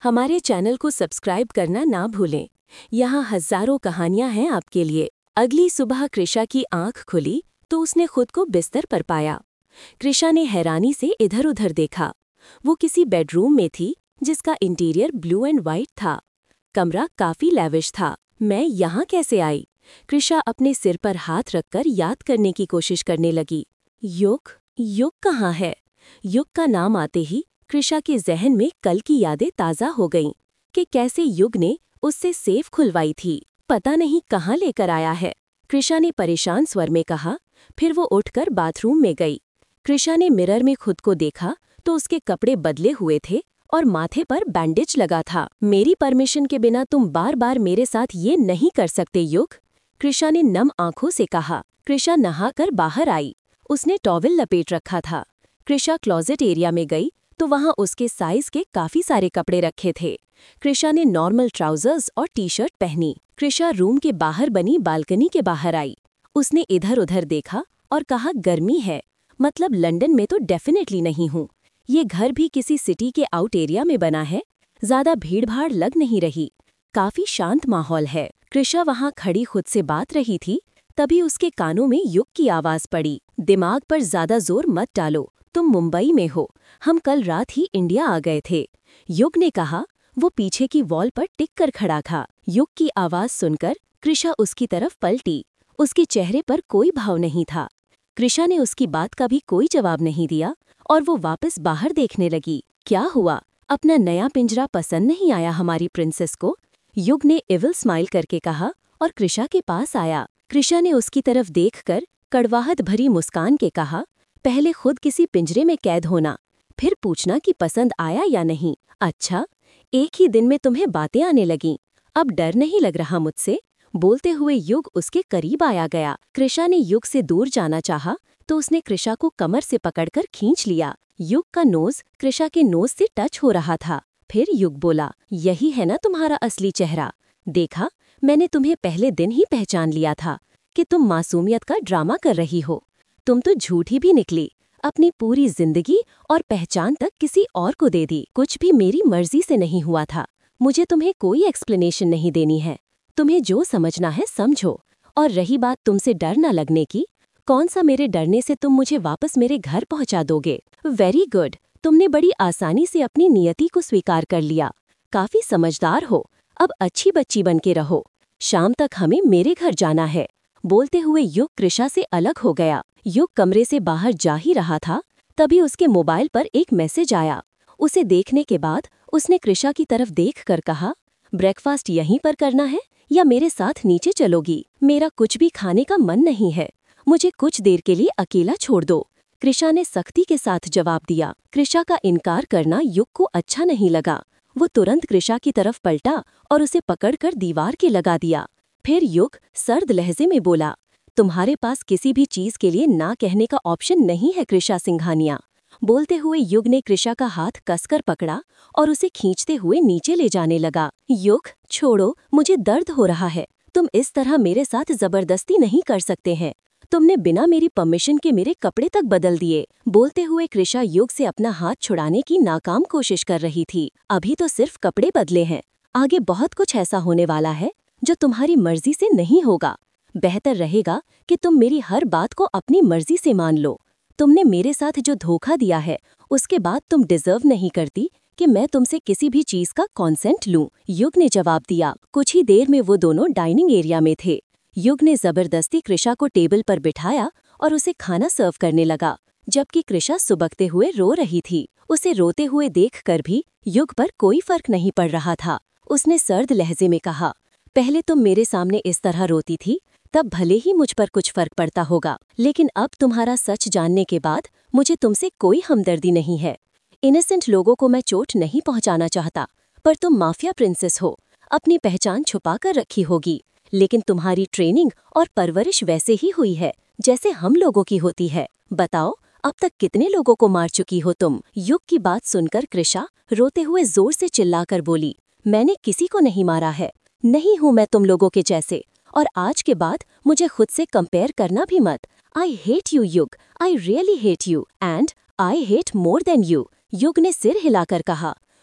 हमारे चैनल को सब्सक्राइब करना ना भूलें। यहाँ हजारों कहानियां हैं आपके लिए। अगली सुबह कृषा की आंख खुली तो उसने खुद को बिस्तर पर पाया। कृषा ने हैरानी से इधर उधर देखा। वो किसी बेडरूम में थी जिसका इंटीरियर ब्लू एंड वाइट था। कमरा काफी लैविश था। मैं यहाँ कैसे आई? कृषा अपने सिर पर हाथ रखकर याद करने की कोशिश करने लगी। युग युग कहाँ है? युग का नाम आते ही कृषा के जहन में कल की यादें ताज़ा हो गईं कि कैसे युग ने उससे सेफ खुलवाई थी। पता नहीं कहाँ लेकर आया है, कृषा ने परेशान स्वर में कहा। फिर वो उठकर बाथरूम में गई। कृषा ने मिरर में खुद को देखा तो उसके कपड़े बदले हुए थे और माथे पर बैंडेज लगा था। मेरी परमिशन के बिना तुम बार बार मेरे साथ ये नहीं कर सकते युग, कृषा ने नम आंखों से कहा। कृषा नहाकर बाहर आई। उसने टॉवेल लपेट रखा था। कृषा क्लोजेट एरिया में गई तो वहां उसके साइज के काफी सारे कपड़े रखे थे। कृषा ने नॉर्मल ट्राउजर्स और टी शर्ट पहनी। कृषा रूम के बाहर बनी बालकनी के बाहर आई। उसने इधर उधर देखा और कहा, गर्मी है, मतलब लंदन में तो डेफिनेटली नहीं हूँ। ये घर भी किसी सिटी के आउट एरिया में बना है। ज्यादा भीड़भाड़ लग नहीं रही, काफी शांत माहौल है। कृषा वहां खड़ी खुद से बात रही थी, तभी उसके कानों में युग की आवाज पड़ी। दिमाग पर ज्यादा जोर मत डालो, तुम मुंबई में हो, हम कल रात ही इंडिया आ गए थे, युग ने कहा। वो पीछे की वॉल पर टिक कर खड़ा था। युग की आवाज सुनकर कृषा उसकी तरफ पलटी। उसके चेहरे पर कोई भाव नहीं था। कृषा ने उसकी बात का भी कोई जवाब नहीं दिया और वो वापस बाहर देखने लगी। क्या हुआ? अपना नया पिंजरा पसंद नहीं आया हमारी प्रिंसेस को? युग ने इविल स्माइल करके कहा और कृषा के पास आया। कृषा ने उसकी तरफ देखकर कड़वाहट भरी मुस्कान के कहा, पहले खुद किसी पिंजरे में कैद होना, फिर पूछना कि पसंद आया या नहीं। अच्छा, एक ही दिन में तुम्हें बातें आने लगीं। अब डर नहीं लग रहा मुझसे? बोलते हुए युग उसके करीब आया गया। कृषा ने युग से दूर जाना चाहा तो उसने कृषा को कमर से पकड़कर खींच लिया। युग का नोज कृषा के नोज से टच हो रहा था। फिर युग बोला, यही है ना तुम्हारा असली चेहरा? देखा, मैंने तुम्हें पहले दिन ही पहचान लिया था कि तुम मासूमियत का ड्रामा कर रही हो। तुम तो झूठी भी निकली, अपनी पूरी जिंदगी और पहचान तक किसी और को दे दी। कुछ भी मेरी मर्जी से नहीं हुआ था। मुझे तुम्हें कोई एक्सप्लेनेशन नहीं देनी है। तुम्हें जो समझना है समझो। और रही बात तुमसे डर न लगने की, कौन सा मेरे डरने से तुम मुझे वापस मेरे घर पहुंचा दोगे? वेरी गुड, तुमने बड़ी आसानी से अपनी नियति को स्वीकार कर लिया। काफी समझदार हो। अब अच्छी बच्ची बन के रहो। शाम तक हमें मेरे घर जाना है। बोलते हुए युग कृषा से अलग हो गया। युग कमरे से बाहर जा ही रहा था, तभी उसके मोबाइल पर एक मैसेज आया। उसे देखने के बाद उसने कृषा की तरफ देखकर कहा, ब्रेकफास्ट यहीं पर करना है या मेरे साथ नीचे चलोगी? मेरा कुछ भी खाने का मन नहीं है, मुझे कुछ देर के लिए अकेला छोड़ दो, कृषा ने सख्ती के साथ जवाब दिया। कृषा का इनकार करना युग को अच्छा नहीं लगा। वो तुरंत कृषा की तरफ पलटा और उसे पकड़कर दीवार के लगा दिया। फिर युग सर्द लहजे में बोला, तुम्हारे पास किसी भी चीज के लिए ना कहने का ऑप्शन नहीं है कृषा सिंघानिया। बोलते हुए युग ने कृषा का हाथ कसकर पकड़ा और उसे खींचते हुए नीचे ले जाने लगा। युग, छोड़ो, मुझे दर्द हो रहा है। तुम इस तरह मेरे साथ जबरदस्ती नहीं कर सकते हैं। तुमने बिना मेरी परमिशन के मेरे कपड़े तक बदल दिए। बोलते हुए कृषा युग से अपना हाथ छुड़ाने की नाकाम कोशिश कर रही थी। अभी तो सिर्फ कपड़े बदले हैं, आगे बहुत कुछ ऐसा होने वाला है जो तुम्हारी मर्जी से नहीं होगा। बेहतर रहेगा कि तुम मेरी हर बात को अपनी मर्जी से मान लो। तुमने मेरे साथ जो धोखा दिया है, उसके बाद तुम डिजर्व नहीं करती कि मैं तुमसे किसी भी चीज का कॉन्सेंट लूं, युग ने जवाब दिया। कुछ ही देर में वो दोनों डाइनिंग एरिया में थे। युग ने जबरदस्ती कृषा को टेबल पर बिठाया और उसे खाना सर्व करने लगा, जबकि कृषा सुबकते हुए रो रही थी। उसे रोते हुए देखकर भी युग पर कोई फर्क नहीं पड़ रहा था। उसने सर्द लहजे में कहा, पहले तुम मेरे सामने इस तरह रोती थी, तब भले ही मुझ पर कुछ फर्क पड़ता होगा, लेकिन अब तुम्हारा सच जानने के बाद मुझे तुमसे कोई हमदर्दी नहीं है। इनोसेंट लोगों को मैं चोट नहीं पहुंचाना चाहता, पर तुम माफिया प्रिंसेस हो, अपनी पहचान छुपा कर रखी होगी, लेकिन तुम्हारी ट्रेनिंग और परवरिश वैसे ही हुई है जैसे हम लोगों की होती है। बताओ, अब तक कितने लोगों को मार चुकी हो तुम? युग की बात सुनकर कृषा रोते हुए जोर से चिल्लाकर बोली, मैंने किसी को नहीं मारा है, नहीं हूँ मैं तुम लोगों के जैसे, और आज के बाद मुझे खुद से कंपेयर करना भी मत। आई hate you Yug, I really hate you and I hate more than you, Yug ने सिर हिलाकर कहा।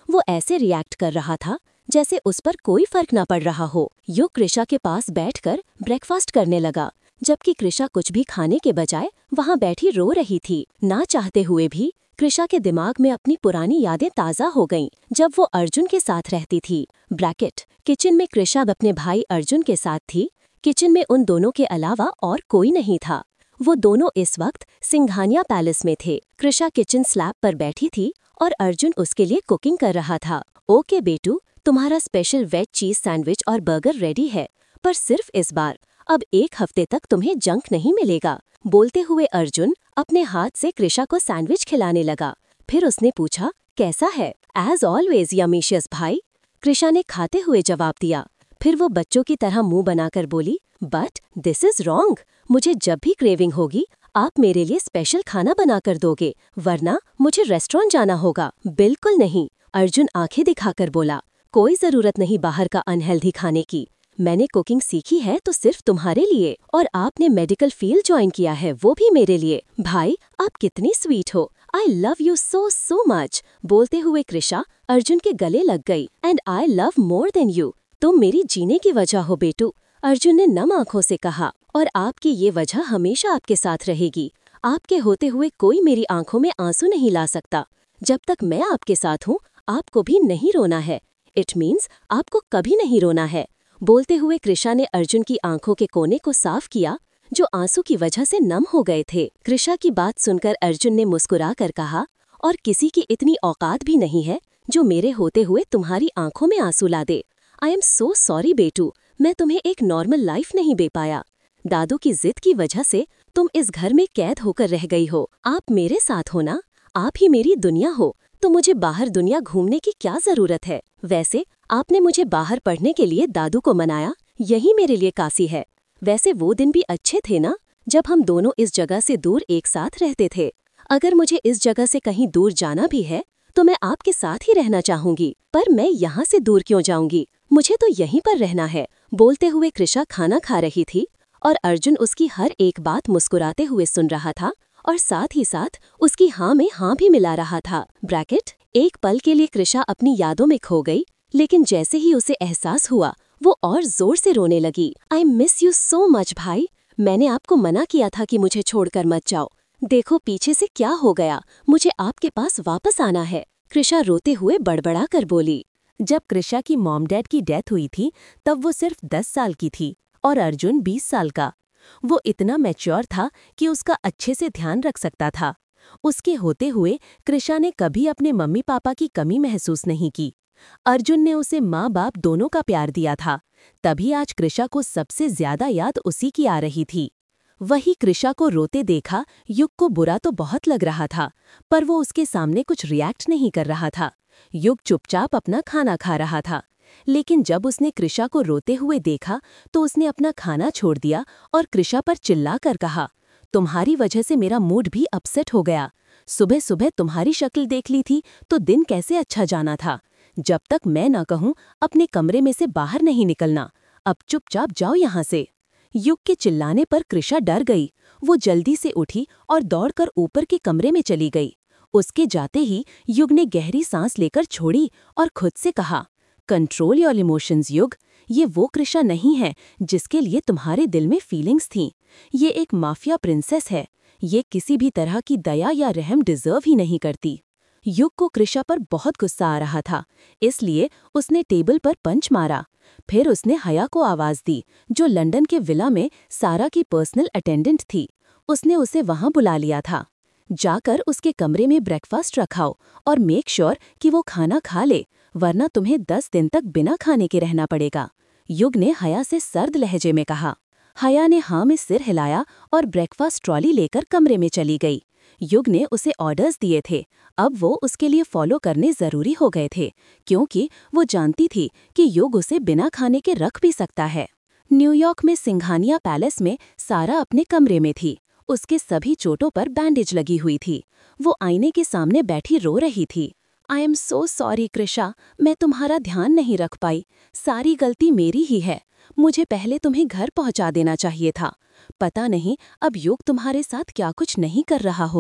वो ऐसे रिएक्ट कर रहा था जैसे उस पर कोई फर्क ना पड़ रहा हो। युग कृषा के पास बैठकर ब्रेकफास्ट करने लगा, जबकि कृषा कुछ भी खाने के बजाय वहाँ बैठी रो रही थी। ना चाहते हुए भी कृषा के दिमाग में अपनी पुरानी यादें ताज़ा हो गईं, जब वो अर्जुन के साथ रहती थी। ब्रैकेट किचन में कृषा अपने भाई अर्जुन के साथ थी। किचन में उन दोनों के अलावा और कोई नहीं था। वो दोनों इस वक्त सिंघानिया पैलेस में थे। कृषा किचन स्लैब पर बैठी थी और अर्जुन उसके लिए कुकिंग कर रहा था। ओके बेटू, तुम्हारा स्पेशल वेज चीज सैंडविच और बर्गर रेडी है, पर सिर्फ इस बार। अब 1 हफ्ते तक तुम्हें जंक नहीं मिलेगा। बोलते हुए अर्जुन अपने हाथ से कृषा को सैंडविच खिलाने लगा। फिर उसने पूछा, कैसा है? एज ऑलवेज यमीशियस भाई, कृषा ने खाते हुए जवाब दिया। फिर वो बच्चों की तरह मुंह बनाकर बोली, बट दिस इज रॉन्ग। मुझे जब भी क्रेविंग होगी आप मेरे लिए स्पेशल खाना बनाकर दोगे, वरना मुझे रेस्टोरेंट जाना होगा। बिल्कुल नहीं, अर्जुन आंखें दिखाकर बोला। कोई जरूरत नहीं बाहर का अनहेल्दी खाने की। मैंने कुकिंग सीखी है तो सिर्फ तुम्हारे लिए, और आपने मेडिकल फील्ड ज्वाइन किया है वो भी मेरे लिए। भाई आप कितनी स्वीट हो। I love you so so much. बोलते हुए कृषा अर्जुन के गले लग गई। And I love more than you. तुम मेरी जीने की वजह हो बेटू, अर्जुन ने नम आंखों से कहा। और आपकी ये वजह हमेशा आपके साथ रहेगी। आपके होते हुए कोई मेरी आंखों में आंसू नहीं ला सकता। जब तक मैं आपके साथ हूँ आपको भी नहीं रोना है। इट मीन्स आपको कभी नहीं रोना है। बोलते हुए कृषा ने अर्जुन की आंखों के कोने को साफ किया, जो आंसू की वजह से नम हो गए थे। कृषा की बात सुनकर अर्जुन ने मुस्कुरा कर कहा, और किसी की इतनी औकात भी नहीं है जो मेरे होते हुए तुम्हारी आंखों में आंसू ला दे। आई एम सो सॉरी बेटू, मैं तुम्हें एक नॉर्मल लाइफ नहीं दे पाया। दादू की जिद की वजह से तुम इस घर में कैद होकर रह गई हो। आप मेरे साथ हो ना, आप ही मेरी दुनिया हो, तो मुझे बाहर दुनिया घूमने की क्या जरूरत है? वैसे आपने मुझे बाहर पढ़ने के लिए दादू को मनाया, यही मेरे लिए काफी है। वैसे वो दिन भी अच्छे थे ना, जब हम दोनों इस जगह से दूर एक साथ रहते थे। अगर मुझे इस जगह से कहीं दूर जाना भी है तो मैं आपके साथ ही रहना चाहूंगी, पर मैं यहाँ से दूर क्यों जाऊंगी? मुझे तो यहीं पर रहना है। बोलते हुए कृषा खाना खा रही थी और अर्जुन उसकी हर एक बात मुस्कुराते हुए सुन रहा था और साथ ही साथ उसकी हाँ में हाँ भी मिला रहा था। ब्रैकेट एक पल के लिए कृषा अपनी यादों में खो गई, लेकिन जैसे ही उसे एहसास हुआ वो और जोर से रोने लगी। I miss you so much भाई, मैंने आपको मना किया था कि मुझे छोड़कर मत जाओ। देखो पीछे से क्या हो गया, मुझे आपके पास वापस आना है। कृषा रोते हुए बड़बड़ा कर बोली। जब कृषा की मॉम डैड की डेथ हुई थी तब वो सिर्फ 10 साल की थी और अर्जुन 20 साल का। वो इतना मैच्योर था कि उसका अच्छे से ध्यान रख सकता था। उसके होते हुए कृषा ने कभी अपने मम्मी पापा की कमी महसूस नहीं की। अर्जुन ने उसे माँ बाप दोनों का प्यार दिया था, तभी आज कृषा को सबसे ज्यादा याद उसी की आ रही थी। वही कृषा को रोते देखा युग को बुरा तो बहुत लग रहा था, पर वो उसके सामने कुछ रिएक्ट नहीं कर रहा था। युग चुपचाप अपना खाना खा रहा था, लेकिन जब उसने कृषा को रोते हुए देखा तो उसने अपना खाना छोड़ दिया और कृषा पर चिल्लाकर कहा, तुम्हारी वजह से मेरा मूड भी अपसेट हो गया। सुबह सुबह तुम्हारी शक्ल देख ली थी तो दिन कैसे अच्छा जाना था। जब तक मैं ना कहूँ अपने कमरे में से बाहर नहीं निकलना। अब चुपचाप जाओ यहाँ से। युग के चिल्लाने पर कृषा डर गई। वो जल्दी से उठी और दौड़कर ऊपर के कमरे में चली गई। उसके जाते ही युग ने गहरी सांस लेकर छोड़ी और खुद से कहा, कंट्रोल योर इमोशंस युग। ये वो कृषा नहीं है जिसके लिए तुम्हारे दिल में फीलिंग्स थीं। ये एक माफिया प्रिंसेस है। ये किसी भी तरह की दया या रहम डिजर्व ही नहीं करती। युग को कृषा पर बहुत गुस्सा आ रहा था, इसलिए उसने टेबल पर पंच मारा। फिर उसने हया को आवाज दी, जो लंदन के विला में सारा की पर्सनल अटेंडेंट थी। उसने उसे वहां बुला लिया था। जाकर उसके कमरे में ब्रेकफास्ट रखाओ और मेक श्योर कि वो खाना खा ले, वरना तुम्हें 10 दिन तक बिना खाने के रहना पड़ेगा। युग ने हया से सर्द लहजे में कहा। हया ने हाँ में सिर हिलाया और ब्रेकफास्ट ट्रॉली लेकर कमरे में चली गई। युग ने उसे ऑर्डर्स दिए थे, अब वो उसके लिए फॉलो करने जरूरी हो गए थे, क्योंकि वो जानती थी कि युग उसे बिना खाने के रख भी सकता है। न्यूयॉर्क में सिंघानिया पैलेस में सारा अपने कमरे में थी। उसके सभी चोटों पर बैंडेज लगी हुई थी। वो आईने के सामने बैठी रो रही थी। I am so sorry Krisha, मैं तुम्हारा ध्यान नहीं रख पाई। सारी गलती मेरी ही है। मुझे पहले तुम्हें घर पहुंचा देना चाहिए था। पता नहीं अब युग तुम्हारे साथ क्या कुछ नहीं कर रहा होगा।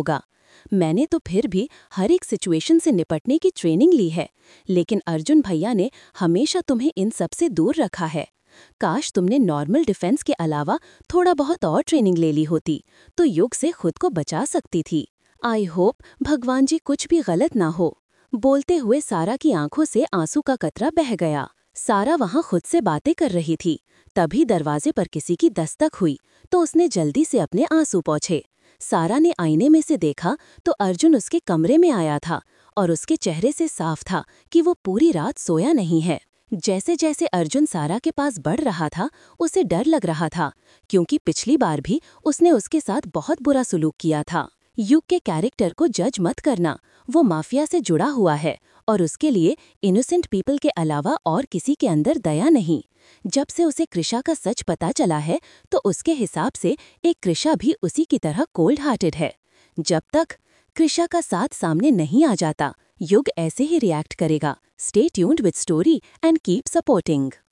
मैंने तो फिर भी हर एक सिचुएशन से निपटने की ट्रेनिंग ली है, लेकिन अर्जुन भैया ने हमेशा तुम्हें इन सब से दूर रखा है। काश तुमने नॉर्मल डिफेंस के अलावा थोड़ा बहुत और ट्रेनिंग ले ली होती, तो युग से खुद को बचा सकती थी। आई होप भगवान जी कुछ भी गलत ना हो। बोलते हुए सारा की आंखों से आंसू का कतरा बह गया। सारा वहां खुद से बातें कर रही थी। तभी दरवाजे पर किसी की दस्तक हुई, तो उसने जल्दी से अपने आंसू पोंछे। सारा ने आईने में से देखा तो अर्जुन उसके कमरे में आया था और उसके चेहरे से साफ था कि वो पूरी रात सोया नहीं है। जैसे जैसे अर्जुन सारा के पास बढ़ रहा था, उसे डर लग रहा था, क्योंकि पिछली बार भी उसने उसके साथ बहुत बुरा सुलूक किया था। युग के कैरेक्टर को जज मत करना, वो माफिया से जुड़ा हुआ है और उसके लिए इनोसेंट पीपल के अलावा और किसी के अंदर दया नहीं। जब से उसे कृषा का सच पता चला है, तो उसके हिसाब से एक कृषा भी उसी की तरह कोल्ड हार्टेड है। जब तक कृषा का साथ सामने नहीं आ जाता, युग ऐसे ही रिएक्ट करेगा। Stay tuned with story and keep supporting.